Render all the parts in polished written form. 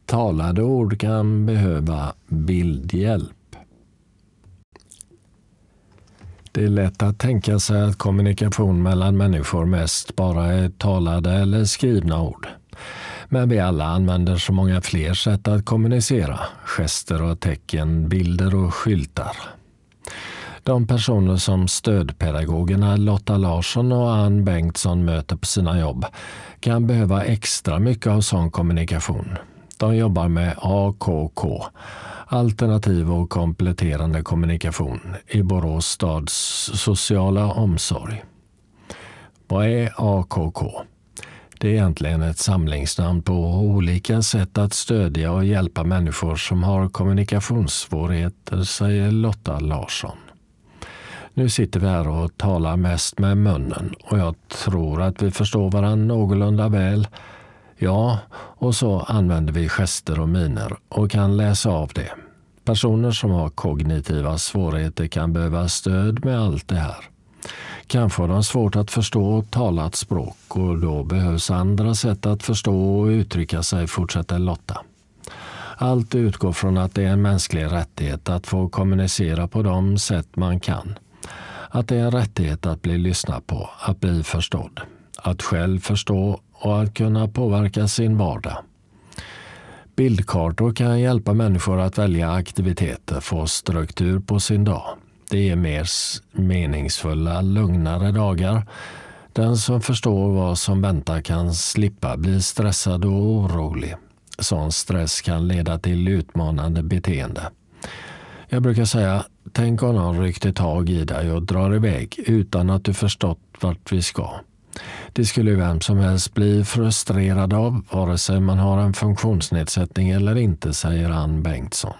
Talade ord kan behöva bildhjälp. Det är lätt att tänka sig att kommunikation mellan människor mest bara är talade eller skrivna ord. Men vi alla använder så många fler sätt att kommunicera. Gester och tecken, bilder och skyltar. De personer som stödpedagogerna Lotta Larsson och Ann Bengtsson möter på sina jobb kan behöva extra mycket av sån kommunikation. De jobbar med AKK, alternativ och kompletterande kommunikation, i Borås stads sociala omsorg. Vad är AKK? Det är egentligen ett samlingsnamn på olika sätt att stödja och hjälpa människor som har kommunikationssvårigheter, säger Lotta Larsson. Nu sitter vi här och talar mest med munnen och jag tror att vi förstår varandra någorlunda väl. Ja, och så använder vi gester och miner och kan läsa av det. Personer som har kognitiva svårigheter kan behöva stöd med allt det här. Kanske har de svårt att förstå talat språk och då behövs andra sätt att förstå och uttrycka sig, fortsätter Lotta. Allt utgår från att det är en mänsklig rättighet att få kommunicera på de sätt man kan. Att det är en rättighet att bli lyssnad på, att bli förstådd, att själv förstå och att kunna påverka sin vardag. Bildkartor kan hjälpa människor att välja aktiviteter, få struktur på sin dag. Det ger mer meningsfulla, lugnare dagar. Den som förstår vad som väntar kan slippa bli stressad och orolig. Sån stress kan leda till utmanande beteende. Jag brukar säga, tänk om någon ryckte tag i dig och drar iväg utan att du förstått vart vi ska. Det skulle vem som helst bli frustrerad av, vare sig man har en funktionsnedsättning eller inte, säger Ann Bengtsson.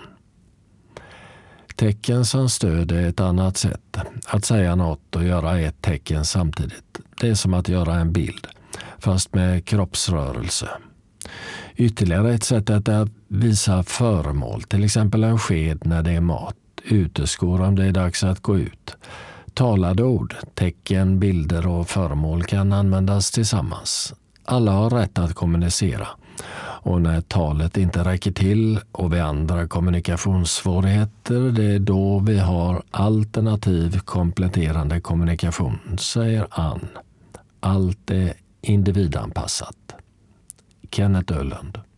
Tecken som stöd är ett annat sätt. Att säga något och göra ett tecken samtidigt. Det är som att göra en bild, fast med kroppsrörelse. Ytterligare ett sätt är att visa föremål, till exempel en sked när det är mat, uteskor om det är dags att gå ut. Talade ord, tecken, bilder och föremål kan användas tillsammans. Alla har rätt att kommunicera. Och när talet inte räcker till och vi andra kommunikationssvårigheter, det är då vi har alternativ kompletterande kommunikation, säger Ann. Allt är individanpassat. Kenneth Öhlund.